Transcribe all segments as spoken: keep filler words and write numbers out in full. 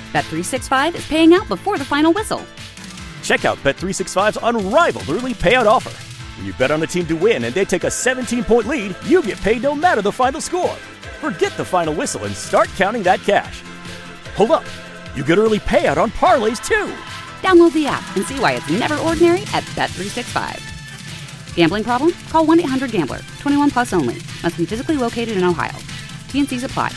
Bet three sixty-five is paying out before the final whistle. Check out Bet three sixty-five's unrivaled early payout offer. When you bet on a team to win and they take a seventeen-point lead, you get paid no matter the final score. Forget the final whistle and start counting that cash. Hold up. You get early payout on parlays, too. Download the app and see why it's never ordinary at Bet three sixty-five. Gambling problem? Call one eight hundred gambler. twenty-one plus only. Must be physically located in Ohio. T N Cs apply.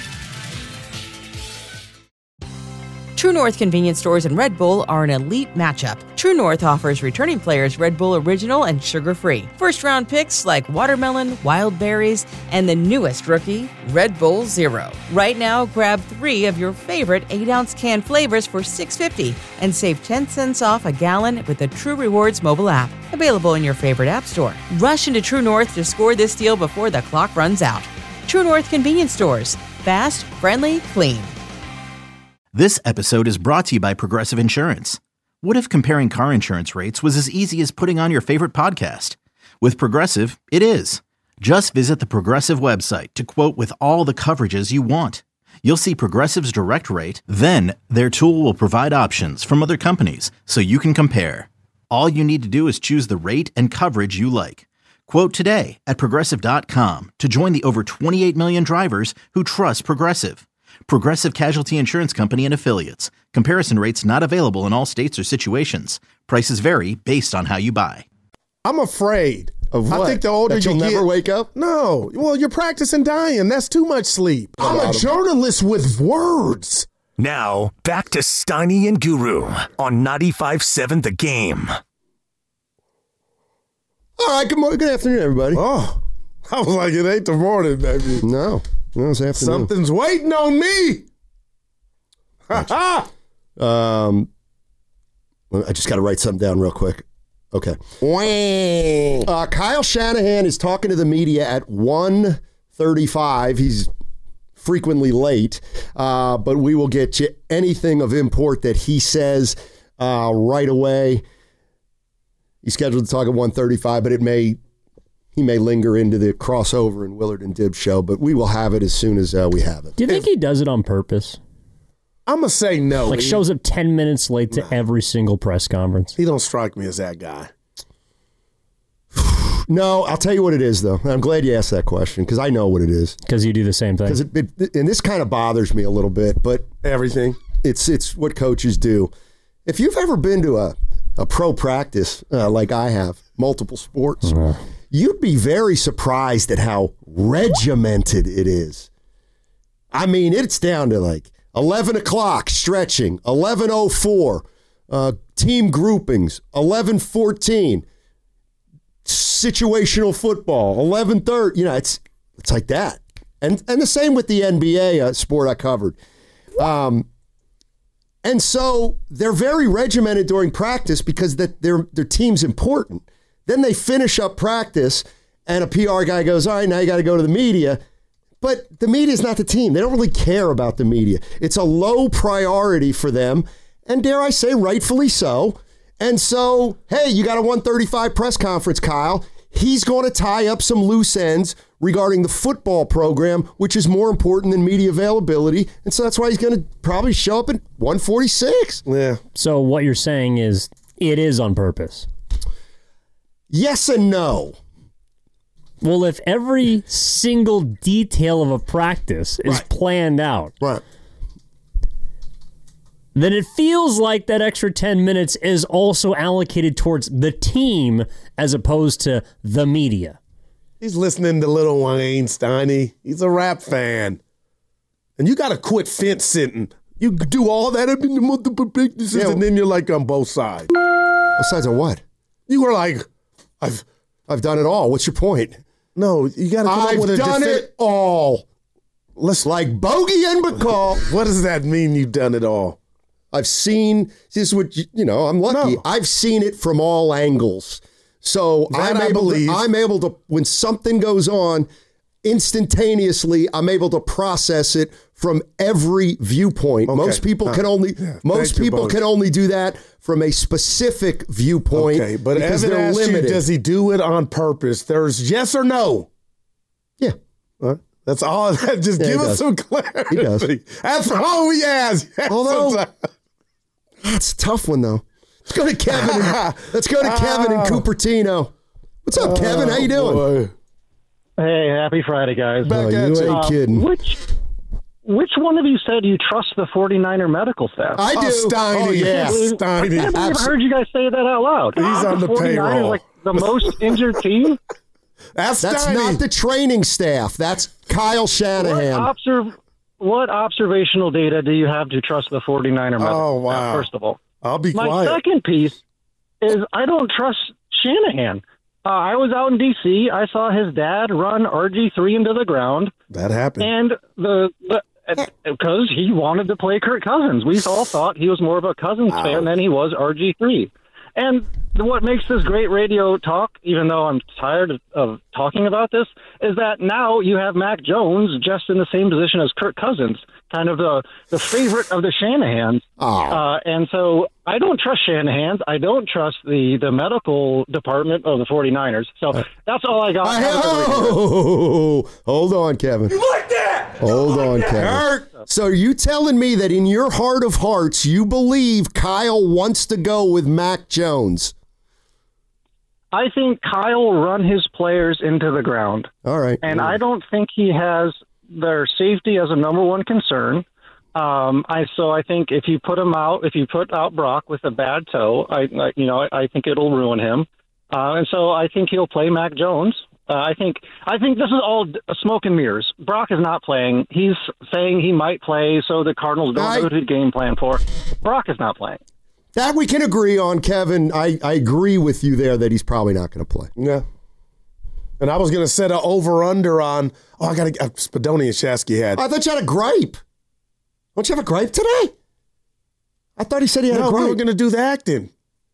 True North convenience stores and Red Bull are an elite matchup. True North offers returning players Red Bull Original and sugar-free. First-round picks like watermelon, wild berries, and the newest rookie, Red Bull Zero. Right now, grab three of your favorite eight-ounce can flavors for six dollars and fifty cents and save ten cents off a gallon with the True Rewards mobile app. Available in your favorite app store. Rush into True North to score this deal before the clock runs out. True North convenience stores. Fast, friendly, clean. This episode is brought to you by Progressive Insurance. What if comparing car insurance rates was as easy as putting on your favorite podcast? With Progressive, it is. Just visit the Progressive website to quote with all the coverages you want. You'll see Progressive's direct rate, then their tool will provide options from other companies so you can compare. All you need to do is choose the rate and coverage you like. Quote today at Progressive dot com to join the over twenty-eight million drivers who trust Progressive. Progressive Casualty Insurance Company and Affiliates. Comparison rates not available in all states or situations. Prices vary based on how you buy. I'm afraid. Of what? I think the older that you you'll get, never wake up? No. Well, you're practicing dying. That's too much sleep. I'm a journalist with words. Now, back to Steiny and Guru on ninety-five point seven The Game. All right, good morning, good afternoon, everybody. Oh, I was like, it ain't the morning, baby. No, no, it's afternoon. Something's waiting on me. Ha ha. Um, I just got to write something down real quick. Okay. Uh, Kyle Shanahan is talking to the media at one thirty-five. He's frequently late, uh, but we will get you anything of import that he says uh, right away. He's scheduled to talk at one thirty-five, but it may he may linger into the crossover and Willard and Dibs show, but we will have it as soon as uh, we have it. Do you think he does it on purpose? I'm going to say no. Like he, shows up ten minutes late to no. every single press conference? He don't strike me as that guy. No, I'll tell you what it is, though. I'm glad you asked that question, because I know what it is. Because you do the same thing. It, it, and this kind of bothers me a little bit, but everything. It's it's what coaches do. If you've ever been to a, a pro practice, uh, like I have, multiple sports, uh-huh. you'd be very surprised at how regimented it is. I mean, it's down to like eleven o'clock, stretching, eleven oh four, uh, team groupings, eleven fourteen, situational football, eleven thirty. You know, it's it's like that. And and the same with the N B A uh, sport I covered. Um, and so they're very regimented during practice because that their their team's important. Then they finish up practice and a P R guy goes, all right, now you got to go to the media. But the media is not the team. They don't really care about the media. It's a low priority for them, and dare I say, rightfully so. And so, hey, you got a one thirty-five press conference, Kyle. He's going to tie up some loose ends regarding the football program, which is more important than media availability. And so that's why he's going to probably show up at one forty-six. Yeah. So what you're saying is it is on purpose. Yes and no. Well, if every single detail of a practice is right. planned out, right. then it feels like that extra ten minutes is also allocated towards the team as opposed to the media. He's listening to Lil Wayne, Steiny. He's a rap fan. And you got to quit fence sitting. You do all that up in the multiple businesses, yeah. and then you're like on both sides. Both sides of what? You were like, I've I've done it all. What's your point? No, you got to come I've up with a done defi- it all. Let's like Bogey and McCall. What does that mean? You've done it all. I've seen. This is what you, you know. I'm lucky. No. I've seen it from all angles. So that I'm I able. believe. To, I'm able to. When something goes on, instantaneously, I'm able to process it from every viewpoint. Okay. Most people uh, can only. Yeah, most people can only do that from a specific viewpoint. Okay, but because Evan they're limited. You, does he do it on purpose? There's yes or no. Yeah. Huh? That's all. That just Yeah, give he us does. some clarity. He does. That's all he has. Although, that's a tough one, though. Let's go to Kevin. And, let's go to Kevin in Cupertino. What's up, Kevin? How you doing? Boy. Hey, happy Friday, guys. Oh, you ain't Uh, kidding. Which which one of you said you trust the 49er medical staff? I do. Oh, Steiny. Oh, yeah. I can't Steiny. believe I've heard you guys say that out loud. He's on the 49ers payroll. like the most injured team? That's That's Steiny. not the training staff. That's Kyle What, Shanahan. observ- what observational data do you have to trust the 49er medical Oh, staff, wow. first of all? I'll be My quiet. second piece is I don't trust Shanahan. Uh, I was out in D C. I saw his dad run R G three into the ground, That happened. and the because he wanted to play Kirk Cousins. We all thought he was more of a Cousins fan than he was R G three. And what makes this great radio talk, even though I'm tired of, of talking about this, is that now you have Mac Jones just in the same position as Kirk Cousins, kind of the, the favorite of the Shanahans. Oh. Uh, and so I don't trust Shanahan's. I don't trust the, the medical department of the 49ers. So that's all I got. Oh, hold on, Kevin. You like that? Hold on, Kevin. So are you telling me that in your heart of hearts, you believe Kyle wants to go with Mac Jones? I think Kyle run his players into the ground. All right. And I don't think he has their safety as a number one concern. Um, I so I think if you put him out, if you put out Brock with a bad toe, I, I you know I, I think it'll ruin him. Uh, and so I think he'll play Mac Jones. Uh, I think I think this is all d- smoke and mirrors. Brock is not playing. He's saying he might play, so the Cardinals don't I- know who to game plan for. Brock is not playing. That we can agree on, Kevin. I, I agree with you there that he's probably not going to play. Yeah. And I was going to set an over-under on, oh, I got to, uh, Spadoni and Shasky had. I thought you had a gripe. Don't you have a gripe today? I thought he said he had No, a we gripe. were going to do the acting.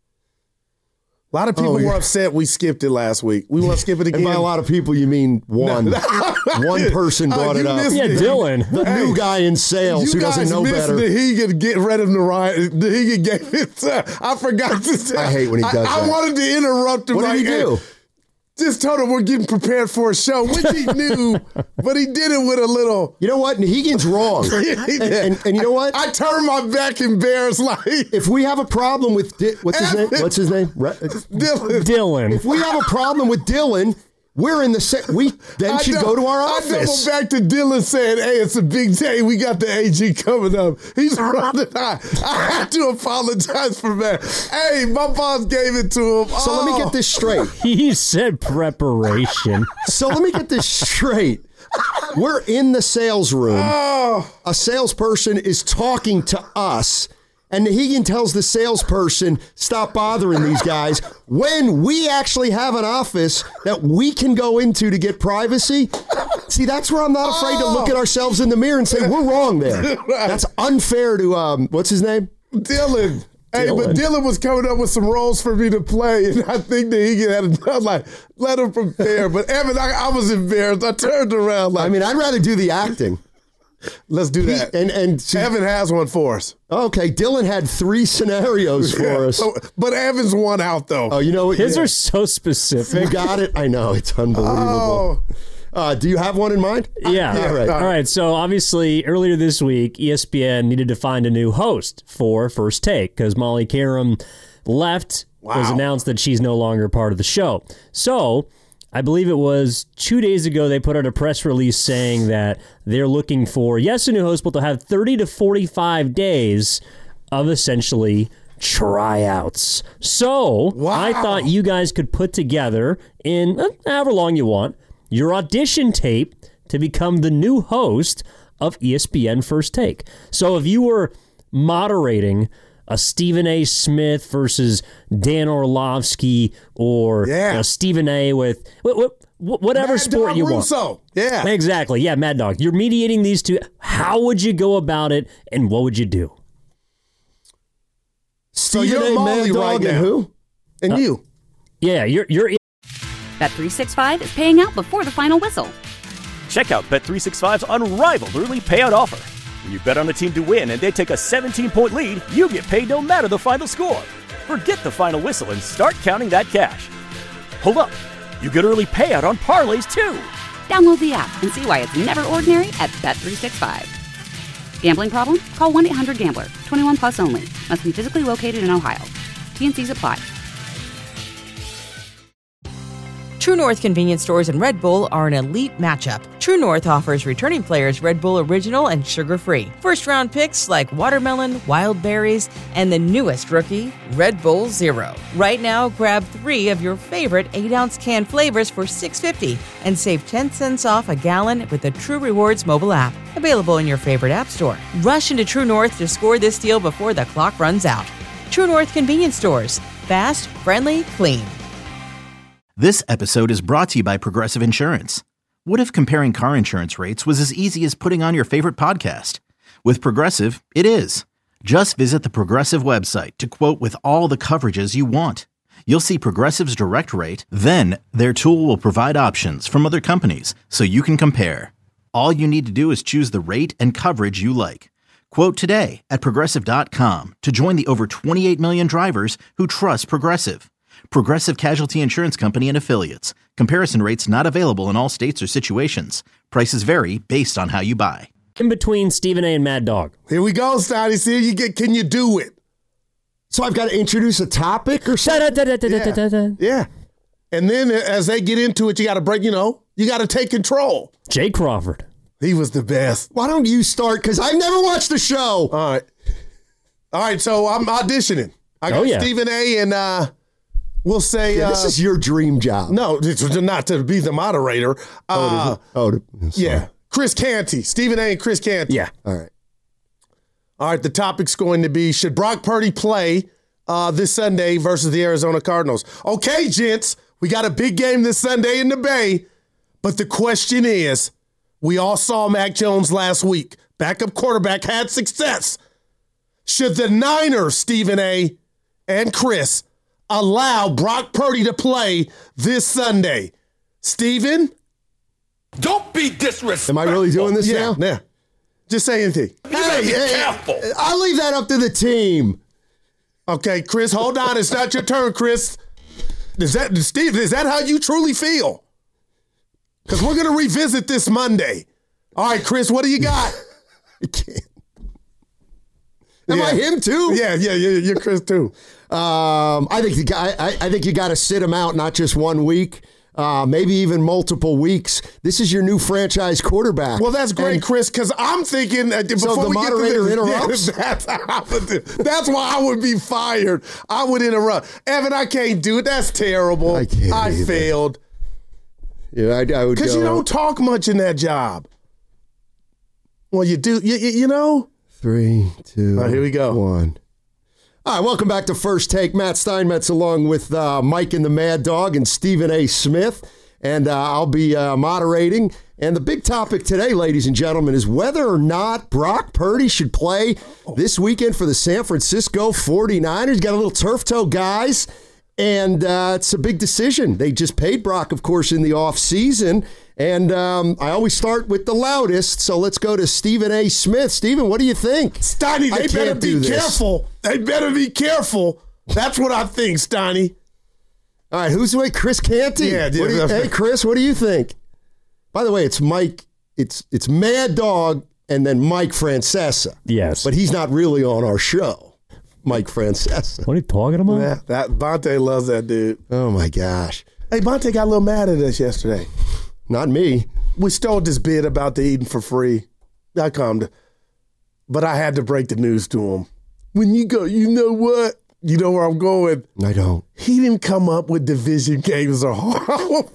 A lot of people Oh, yeah. were upset we skipped it last week. We want to skip it again. And by a lot of people, you mean one. One person Oh, brought you it up. missed Yeah, it. Dylan. The new guy in sales You who guys doesn't know missed better. the Hegan get rid of Narayan. The Hegan gave it to, I forgot to say. I hate when he does I, I that. wanted to interrupt him. What did like, he do? hey, just told him we're getting prepared for a show, which he knew, but he did it with a little. You know what? Nahegan's wrong. He and, did. and, and you know what? I turned my back embarrassed like If we have a problem with Di- what's his name? What's his name? Re- Dylan. Dylan. If we have a problem with Dylan, we're in the se- we then I should dou- go to our I office. double back to Dylan saying, hey, it's a big day. We got the A G coming up. He's running high. I had to apologize for that. Hey, my boss gave it to him. So let me get this straight. He said preparation. So let me get this straight. We're in the sales room. Oh, A salesperson is talking to us, and Nahegan tells the salesperson, stop bothering these guys, when we actually have an office that we can go into to get privacy. See, that's where I'm not afraid to look at ourselves in the mirror and say, we're wrong there. That's unfair to, um, what's his name? Dylan. Hey, Dylan. but Dylan was coming up with some roles for me to play, and I think that he had enough, like, let him prepare. But Evan, I, I was embarrassed. I turned around like, I mean, I'd rather do the acting. let's do that. And, and see, Evan has one for us. okay, Dylan had three scenarios for us. So- but Evan's one out, though. Oh, you know what? His Yeah. are so specific. You got it? I know. It's unbelievable. Oh, Uh, do you have one in mind? Yeah. All right. All right. So obviously, earlier this week, E S P N needed to find a new host for First Take because Molly Karam left. It was Wow. announced that she's no longer part of the show. So I believe it was two days ago they put out a press release saying that they're looking for, yes, a new host, but they'll have thirty to forty-five days of essentially tryouts. So Wow. I thought you guys could put together in eh, however long you want your audition tape to become the new host of E S P N First Take. So if you were moderating a Stephen A. Smith versus Dan Orlovsky or Yeah. you know, Stephen A. with wh- wh- whatever Mad sport Dog you want. Russo. Yeah. Exactly. Yeah, Mad Dog. You're mediating these two. How would you go about it and what would you do? So Stephen you're A. Molly Mad Dog right and now. who? And you. Yeah, you're you're Bet three sixty-five is paying out before the final whistle. Check out Bet three sixty-five's unrivaled early payout offer. When you bet on a team to win and they take a seventeen-point lead, you get paid no matter the final score. Forget the final whistle and start counting that cash. Hold up. You get early payout on parlays too. Download the app and see why it's never ordinary at Bet three sixty-five. Gambling problem? Call one eight hundred gambler. twenty-one plus only. Must be physically located in Ohio. T N Cs apply. True North convenience stores and Red Bull are an elite matchup. True North offers returning players Red Bull Original and sugar-free. First-round picks like watermelon, wild berries, and the newest rookie, Red Bull Zero. Right now, grab three of your favorite eight ounce can flavors for six dollars and fifty cents and save ten cents off a gallon with the True Rewards mobile app. Available in your favorite app store. Rush into True North to score this deal before the clock runs out. True North convenience stores. Fast, friendly, clean. This episode is brought to you by Progressive Insurance. What if comparing car insurance rates was as easy as putting on your favorite podcast? With Progressive, it is. Just visit the Progressive website to quote with all the coverages you want. You'll see Progressive's direct rate, then their tool will provide options from other companies so you can compare. All you need to do is choose the rate and coverage you like. Quote today at Progressive dot com to join the over twenty-eight million drivers who trust Progressive. Progressive Casualty Insurance Company and Affiliates. Comparison rates not available in all states or situations. Prices vary based on how you buy. In between Stephen A. and Mad Dog. Here we go, Stotty. See, you get. Can you do it? So I've got to introduce a topic or something? Da, da, da, da, da, da, da. Yeah. And then as they get into it, you got to break, you know, you got to take control. Jay Crawford. He was the best. Why don't you start? Because I've never watched the show. All right. All right, so I'm auditioning. I got Oh, yeah. Stephen A. and uh, we'll say... Yeah, uh, this is your dream job. No, it's not to be the moderator. Uh, oh, to, oh sorry. yeah. Chris Canty. Stephen A. and Chris Canty. Yeah. All right. All right, the topic's going to be, should Brock Purdy play uh, this Sunday versus the Arizona Cardinals? Okay, gents, we got a big game this Sunday in the Bay, but the question is, we all saw Mac Jones last week. Backup quarterback had success. Should the Niners, Stephen A. and Chris, allow Brock Purdy to play this Sunday? Stephen? Don't be disrespectful. Am I really doing this Yeah, now? yeah. Just say anything. Hey, be hey, careful. I'll leave that up to the team. Okay, Chris, hold on. It's not your turn, Chris. Is that, Steve, is that how you truly feel? Because we're going to revisit this Monday. All right, Chris, what do you got? I can't. Am Yeah. I him too? Yeah, yeah, yeah, you're Chris too. Um, I think the guy. I, I think you got to sit him out, not just one week, uh, maybe even multiple weeks. This is your new franchise quarterback. Well, that's great, And Chris, because I'm thinking uh, before the we moderator get to this, interrupts? Yeah, that's, how I would do. That's why I would be fired. I would interrupt. Evan, I can't do it. That's terrible. I can't I either. failed. Yeah, I, I would Because go you don't talk much in that job. Well, you do. You, you, you know? three, two, All right, here we go. one. All right, welcome back to First Take. Matt Steinmetz along with uh, Mike and the Mad Dog and Stephen A. Smith. And uh, I'll be uh, moderating. And the big topic today, ladies and gentlemen, is whether or not Brock Purdy should play this weekend for the San Francisco forty-niners. Got a little turf toe, guys. And uh, it's a big decision. They just paid Brock, of course, in the offseason. And um, I always start with the loudest, so let's go to Stephen A. Smith. Stephen, what do you think? Steiny, I they better can't be do this. careful. They better be careful. That's what I think, Steiny. All right, who's the way? Chris Canty? Yeah, What do you- yeah. hey, Chris, what do you think? By the way, it's Mike, it's it's Mad Dog and then Mike Francesa. Yes. But he's not really on our show, Mike Francesa. What are you talking about? Yeah, that Bonte loves that dude. Oh, my gosh. Hey, Bonte got a little mad at us yesterday. Not me. We stole this bid about the eating for free. I calmed, but I had to break the news to him. When you go, you know what? You know where I'm going. I don't. He didn't come up with division games or hard.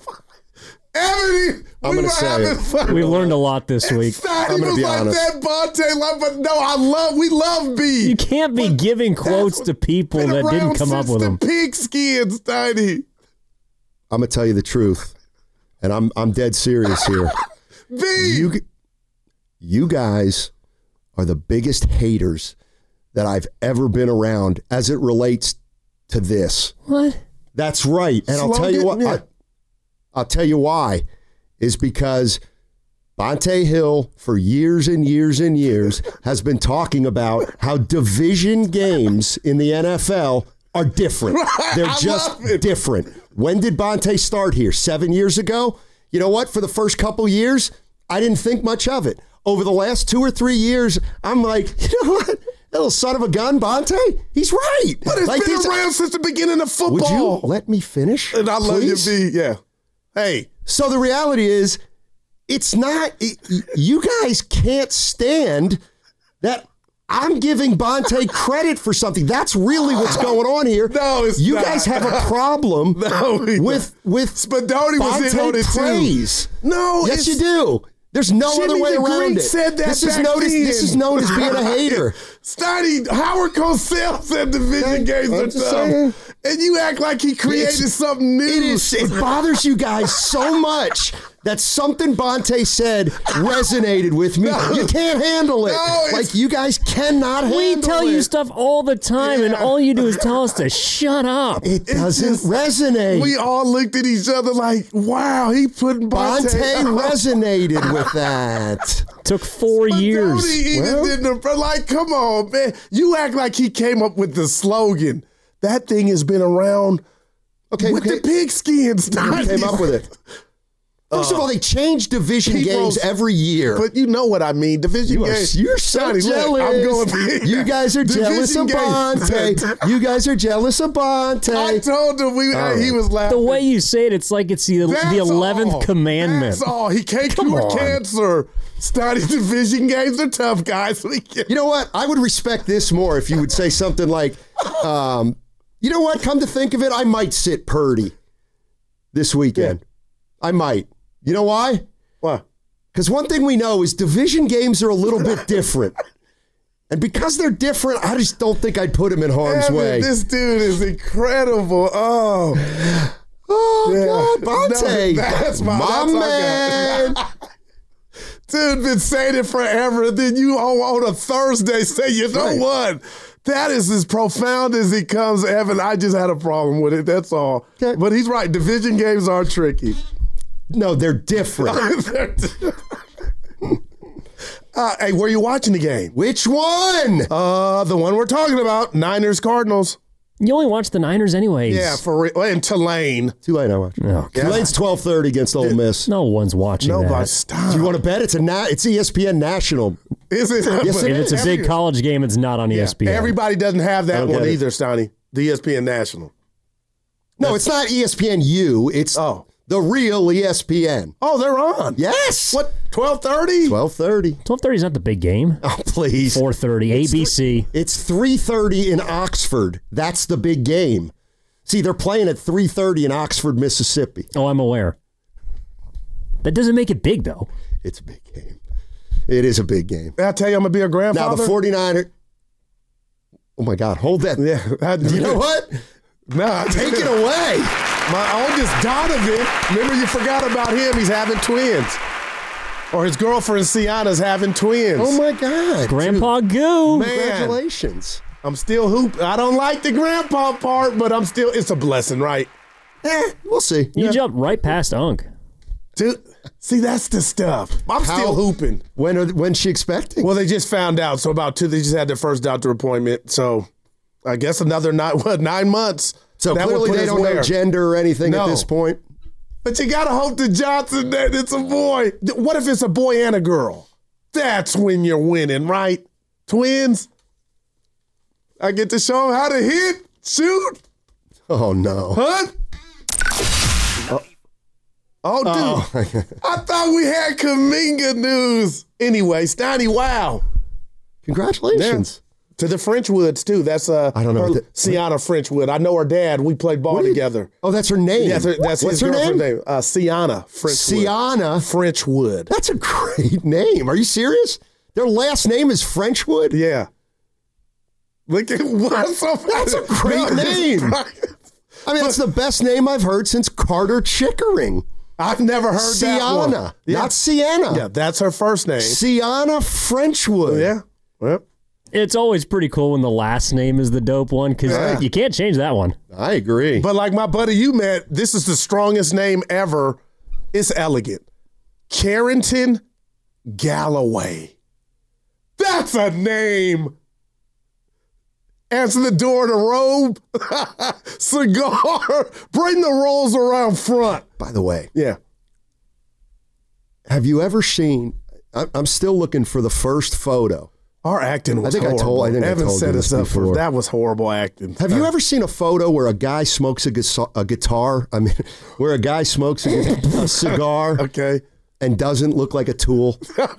Evan, I'm we gonna were say having it. fun. We learned a lot this week. Steiny I'm gonna was be like honest. that Bonte, like, but no, I love, we love B. You can't be giving quotes to people Been that around didn't come up since with the them. pigskin, Steiny. I'm going to tell you the truth, and I'm I'm dead serious here. B. You, you guys are the biggest haters that I've ever been around as it relates to this. What? That's right. And I'll Slow tell you getting what. in. I, I'll tell you why. Is because Bonte Hill, for years and years and years, has been talking about how division games in the N F L are different. Right, They're I just love it. different. When did Bonte start here? Seven years ago? You know what? For the first couple years, I didn't think much of it. Over the last two or three years, I'm like, you know what? That little son of a gun, Bonte, he's right. But it's like been these, around since the beginning of football. Would you let me finish? And I love you, please? B. Yeah. Hey. So the reality is, it's not, it, you guys can't stand that I'm giving Bonte credit for something. That's really what's going on here. No, it's You not. guys have a problem no, with, with Spadoni was in on it praise. too. No, yes, you do. There's no Jimmy other way the around Greek it. said that this is back known as then. this is known as being a hater. Steiny, Howard Cosell said division Okay, games I'm are just tough. saying. And you act like he created It's- something new. It is. It bothers you guys so much that something Bonte said resonated with me. No. You can't handle it. No, it's- like you guys cannot handle it. We tell you stuff all the time, and Yeah. all you do is tell us to shut up. It doesn't just- resonate. We all looked at each other like, wow, he putting Bonte Bonte resonated with that. Took four years. Spadoni even Well- did the, like, come on, man. You act like he came up with the slogan. That thing has been around Okay, with okay. the pigskins. Who came up with it? First of all, they change division He games rolls- every year. But you know what I mean. Division You are, games. you're so Johnny, look, jealous. I'm going. You guys are jealous Division of games. Bonte. You guys are jealous of Bonte. I told him we. All He right. was laughing. The way you say it, it's like it's the, That's the eleventh all. commandment. That's all. He can't Come cure on. cancer. Starting division games are tough, guys. We can. You know what? I would respect this more if you would say something like, um, you know what? Come to think of it, I might sit Purdy this weekend. I might. You know why? Why? Because one thing we know is division games are a little bit different. And because they're different, I just don't think I'd put him in harm's Evan, way. This dude is incredible. Oh. oh, Yeah. God, Bonte. No, that's my, my that's our man. guy. Dude, been saying it forever. And then you on, on a Thursday say, you know Right. what? That is as profound as it comes, Evan. I just had a problem with it. That's all. Okay. But he's right. Division games are tricky. No, they're different. uh, hey, where you watching the game? Which one? Uh, the one we're talking about, Niners Cardinals. You only watch the Niners anyways. Yeah, for real. And Tulane. Tulane, I watch. Oh, God. Tulane's twelve thirty against Ole Miss. No one's watching Nobody that. stop. Do you want to bet? It's a na- it's E S P N National. Is it? Yes, But it If it's a every- big college game, it's not on E S P N. Everybody doesn't have I that don't one get it. either, Steiny. The E S P N National. No, it's not E S P N U. It's Oh. the real E S P N. Oh, they're on. Yes. What, twelve thirty? twelve thirty. twelve thirty is not the big game. Oh, please. four thirty, A B C. It's three thirty in Oxford. That's the big game. See, they're playing at three thirty in Oxford, Mississippi. Oh, I'm aware. That doesn't make it big, though. It's a big game. It is a big game. I tell you, I'm going to be a Now, grandfather. the 49ers. Oh, my God. Hold that. Yeah. I, You know what? Nah, Take it away. My oldest Donovan, remember you forgot about him. He's having twins. Or his girlfriend, Sienna's having twins. Oh, my God. Grandpa Goo. Man. Congratulations. I'm still hoop. I don't like the grandpa part, but I'm still, it's a blessing, right? Eh, we'll see. You jumped right past Unk. Dude, see, that's the stuff. I'm How- still hooping. When are, when's she expecting? Well, they just found out. So about two, they just had their first doctor appointment. So I guess another nine, what, nine months. so That would clearly put they us don't where? know gender or anything No. at this point. But you got to hope the Johnson that it's a boy. What if it's a boy and a girl? That's when you're winning, right? Twins. I get to show them how to hit, shoot, Oh, no. hunt. Oh, oh dude. I thought we had Kaminga news. Anyway, Steiny, wow. Congratulations. To the Frenchwoods, too. That's uh, I don't know her, what the- Sienna Frenchwood. I know her dad. We played ball What do you- together. Oh, that's her name. Yeah, that's, her, that's What's his her girlfriend's name? name. Uh, Sienna Frenchwood. Sienna. Frenchwood. That's a great name. Are you serious? Their last name is Frenchwood? Yeah. Look at what's so That's a great name. I mean, that's the best name I've heard since Carter Chickering. I've never heard that one. Sienna, Yeah. not Sienna. Yeah, that's her first name. Sienna Frenchwood. Yeah. Well, It's always pretty cool when the last name is the dope one because Yeah. you can't change that one. I agree. but like my buddy you met, this is the strongest name ever. It's elegant. Carrington Galloway. That's a name. Answer the door to robe. Cigar. Bring the rolls around front. By the way, Yeah. have you ever seen, I'm still looking for the first photo. Our acting was I think horrible. I told, I think Evan I told set you us this up before. for that was horrible acting. Have you ever seen a photo where a guy smokes a, gu- a guitar? I mean, where a guy smokes a, a cigar okay. and doesn't look like a tool?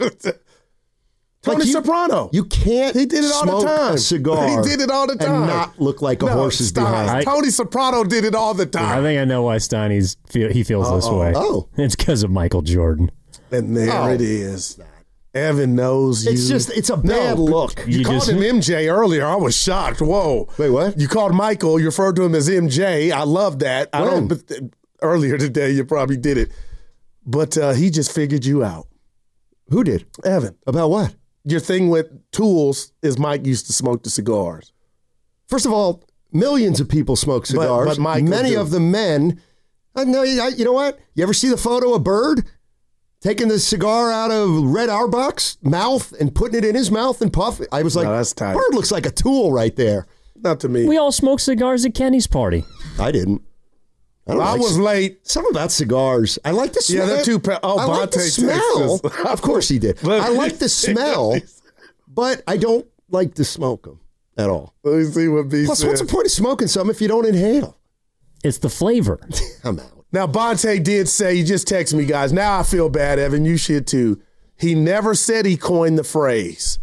Tony Like you, Soprano. You can't He did it all the smoke time. a cigar He did it all the time. and not look like a No, horse's stop. behind. I- Tony Soprano did it all the I time. think I know why Steiny's feel he feels this way. Oh. It's because of Michael Jordan. And there Oh. it is. Evan knows you. It's just, it's a bad No, look. You, You called just- him M J earlier. I was shocked. Whoa. Wait, what? You called Michael. You referred to him as M J. I love that. I When? don't. But th- earlier today, you probably did it. But uh, he just figured you out, Who did? Evan. About what? Your thing with tools is Mike used to smoke the cigars. First of all, millions of people smoke cigars. but Michael Many do. of them men. I know. You you know what? You ever see the photo of Bird taking the cigar out of Red Auerbach's mouth and putting it in his mouth and puffing? I was like, No, that's tight. Bird looks like a tool right there. Not to me. We all smoked cigars at Kenny's party. I didn't. I, don't I like was c- late. Something about cigars. I like the Yeah, smell. they're too pa- oh, I like the Bonte smell. Texas. Of course he did. Let I me like the see. smell, but I don't like to smoke them at all. Let me see what B Plus, said. what's the point of smoking something if you don't inhale? It's the flavor. I'm out. Now, Bonte did say, he just texted me, guys. Now I feel bad, Evan. You should too. He never said he coined the phrase.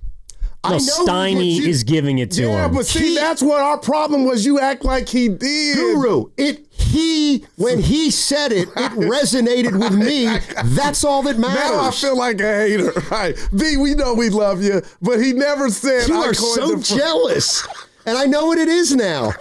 No, I know, Steiny but you- is giving it to Yeah, him. but see, He- that's what our problem was. You act like he did. Guru, it he when he said it, it resonated with me. That's all that matters. Now I feel like a hater. Right. B, we know we love you, but he never said you I are coined so the phrase. jealous, and I know what it is now.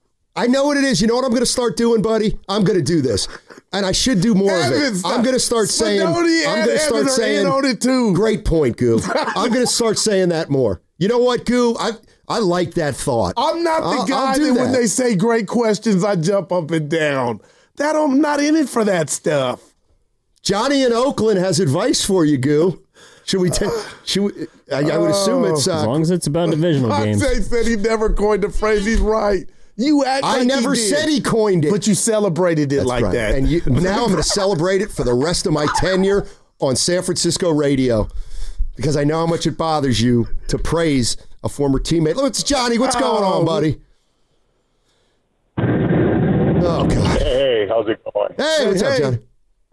I know what it is. You know what I'm going to start doing, buddy? I'm going to do this, and I should do more of Evan, it. stop. I'm going to start saying. Spinoni I'm and going to start Evan are saying. in on it too. Great point, Goo. I'm going to start saying that more. You know what, Goo? I I like that thought. I'm not the I'll- guy I'll do that, when that. they say great questions, I jump up and down. That I'm not in it for that stuff. Johnny in Oakland has advice for you, Goo. Should we take? Should we? I, I would assume it's. As Uh, long as it's about divisional games. Bonte said he never coined the phrase. He's right. You act I like never he did, said he coined it. but you celebrated it That's like right. that. And you, now I'm going to celebrate it for the rest of my tenure on San Francisco radio because I know how much it bothers you to praise a former teammate. Look, it's Johnny. What's going Oh. on, buddy? Oh, God. Hey, how's it going? Hey, what's up, hey. Johnny?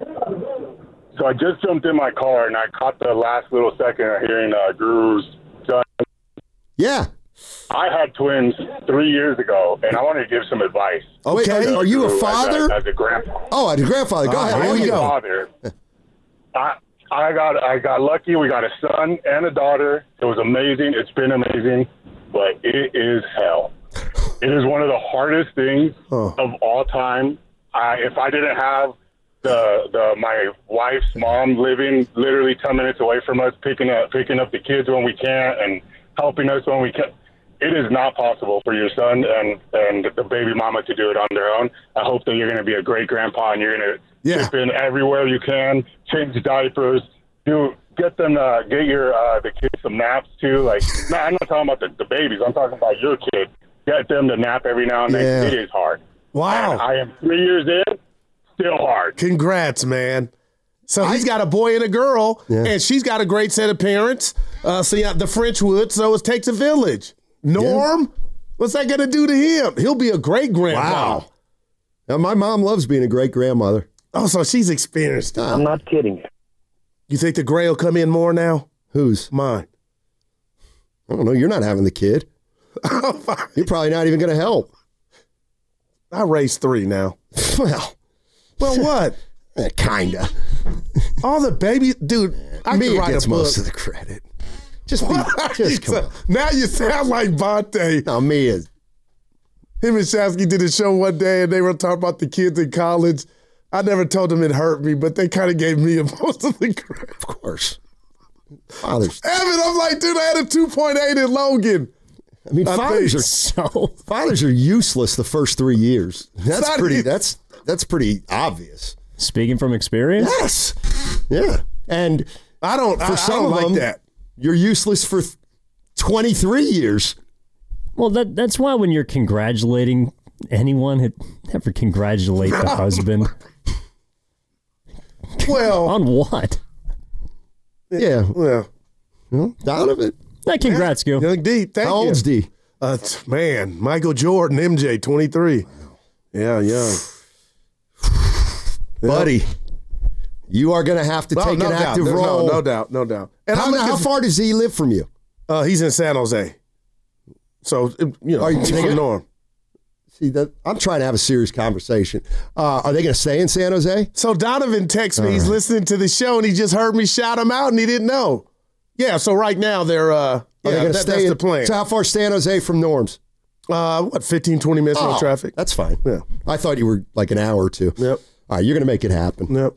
So I just jumped in my car and I caught the last little second of hearing uh, Guru's son. Yeah. I had twins three years ago, and I wanted to give some advice. Wait, Okay. are, are you a Guru, father? As a, as a grandpa. Oh, as a grandfather. Go Ah, ahead. here How are we you? go. Father. I I got I got lucky. We got a son and a daughter. It was amazing. It's been amazing, but it is hell. It is one of the hardest things Oh. of all time. I, if I didn't have the the my wife's mom living literally ten minutes away from us, picking up picking up the kids when we can and helping us when we can, it is not possible for your son and and the baby mama to do it on their own. I hope that you're going to be a great grandpa and you're going to Yeah. chip in everywhere you can, change diapers, do get them uh, get your uh, the kids some naps too. Like, no, I'm not talking about the, the babies. I'm talking about your kid. Get them to nap every now and then. Yeah. It is hard. Wow. And I am three years in, still hard. Congrats, man. So he's got a boy and a girl, Yeah. and she's got a great set of parents. Uh, so yeah, the Frenchwood, so it takes a village. Norm, what's that going to do to him? He'll be a great grandpa. Wow. Now, my mom loves being a great grandmother. Oh, so she's experienced it. I'm not kidding you. You think the gray will come in more now? Who's? Mine. I don't know. You're not having the kid. You're probably not even going to help. I raised three now. Well, Well, what? eh, kinda. All the baby, dude. I Me could write gets a book. most of the credit. Just be, just come on. Now you sound like Bonte. No, me is. Him and Shasky did a show one day, and they were talking about the kids in college. I never told them it hurt me, but they kind of gave me most of the credit. Of course. Fathers. Evan, I'm like, dude, I had a two point eight in Logan. I mean, I fathers think are So fathers are useless the first three years. That's not pretty. even- That's that's pretty obvious. speaking from experience, Yes. Yeah. And I don't, I, for I some don't of like them, that. you're useless for th- twenty-three years. well, that that's why when you're congratulating anyone, it, never congratulate the husband. Well, on what? Yeah. Well, well Donovan. Hey, congrats, Gil. Young D. Thank How you. old's D? Uh, t- man, Michael Jordan, M J, twenty-three. Yeah, young. Buddy, you are going to have to No, take no an doubt. active There's no- role. No, doubt, no doubt. And how, I'm looking how for- far does he live from you? Uh, he's in San Jose. So, you know, Are you he's taking- from Norm. See, that I'm trying to have a serious conversation. Uh, are they going to stay in San Jose? So Donovan texts me. All He's right. listening to the show, and he just heard me shout him out, and he didn't know. Yeah, so right now they're, uh, Are they yeah, going to that, stay that's in, the plan. So how far is San Jose from Norm's? Uh, what, fifteen, twenty minutes Oh, on traffic? That's fine. Yeah. I thought you were like an hour or two. Yep. All right, you're going to make it happen. Yep.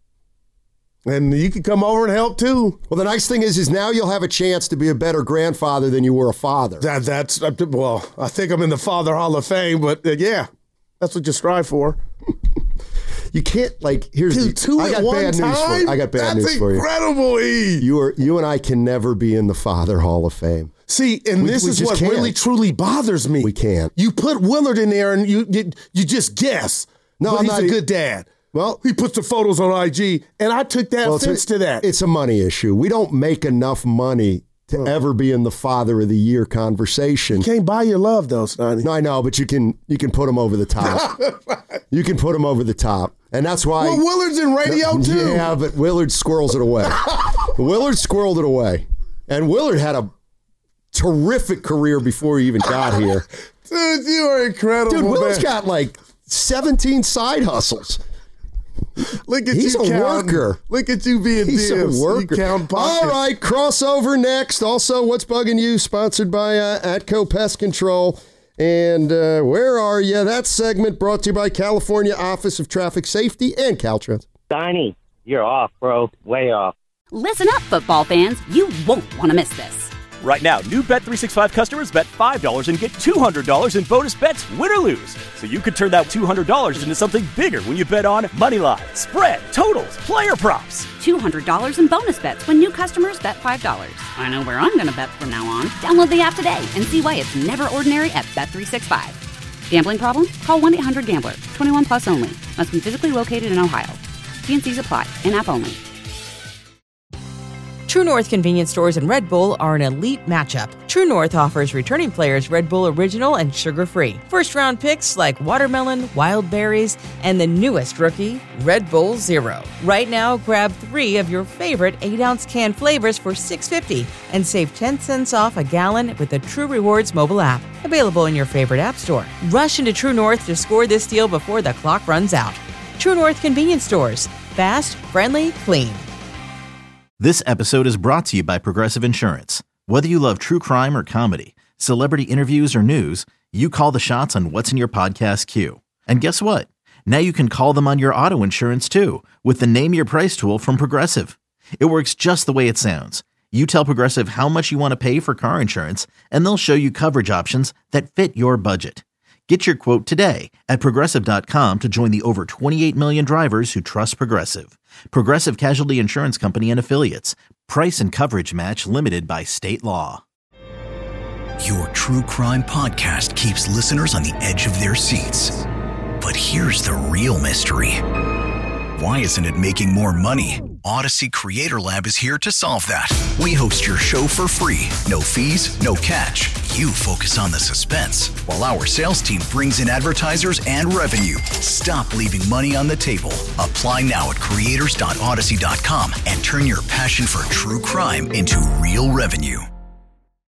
And you can come over and help too. Well, the nice thing is, is now you'll have a chance to be a better grandfather than you were a father. That that's well, I think I'm in the Father Hall of Fame, but uh, yeah, that's what you strive for. You can't like. Here's Dude, the, two I at got one bad news for you. time? I got bad That's news for you. incredible, E. You are you and I can never be in the Father Hall of Fame. See, and We- this we is just what can't. really truly bothers me. We can't. You put Willard in there, and you you, you just guess. No, but I'm he's not- a good dad. Well, He puts the photos on I G, and I took that well, it's offense a, to that. It's a money issue. We don't make enough money to ever be in the Father of the Year conversation. Can't buy your love though, Sonny. No, I know, but you can you can put them over the top. You can put them over the top, and that's why. Well, Willard's in radio too. Yeah, but Willard squirrels it away. Willard squirreled it away, and Willard had a terrific career before he even got here. Dude, you are incredible. Dude, Willard's man. got like seventeen side hustles. Look at He's you a counting. worker. Look at you being He's dibs. a worker. You count pockets. All right, crossover next. Also, What's Bugging You, sponsored by uh, Atco Pest Control. And uh, where are you? That segment brought to you by California Office of Traffic Safety and Caltrans. Steiny, you're off, bro. Way off. Listen up, football fans. You won't want to miss this. Right now, new Bet three sixty-five customers bet five dollars and get two hundred dollars in bonus bets, win or lose. So you could turn that two hundred dollars into something bigger when you bet on money line, spread, totals, player props. two hundred dollars in bonus bets when new customers bet five dollars. I know where I'm going to bet from now on. Download the app today and see why it's never ordinary at Bet three sixty-five. Gambling problem? Call one eight hundred gambler. twenty-one plus only. Must be physically located in Ohio. T and C's apply. In-app only. True North convenience stores and Red Bull are an elite matchup. True North offers returning players Red Bull Original and sugar-free. First-round picks like watermelon, wild berries, and the newest rookie, Red Bull Zero. Right now, grab three of your favorite eight ounce can flavors for six dollars and fifty cents and save ten cents off a gallon with the True Rewards mobile app. Available in your favorite app store. Rush into True North to score this deal before the clock runs out. True North convenience stores. Fast, friendly, clean. This episode is brought to you by Progressive Insurance. Whether you love true crime or comedy, celebrity interviews or news, you call the shots on what's in your podcast queue. And guess what? Now you can call them on your auto insurance too with the Name Your Price tool from Progressive. It works just the way it sounds. You tell Progressive how much you want to pay for car insurance, and they'll show you coverage options that fit your budget. Get your quote today at Progressive dot com to join the over twenty-eight million drivers who trust Progressive. Progressive Casualty Insurance Company and Affiliates. Price and coverage match limited by state law. Your true crime podcast keeps listeners on the edge of their seats. But here's the real mystery. Why isn't it making more money? Odyssey Creator Lab is here to solve that. We host your show for free. No fees, no catch. You focus on the suspense, while our sales team brings in advertisers and revenue. Stop leaving money on the table. Apply now at creators dot odyssey dot com and turn your passion for true crime into real revenue.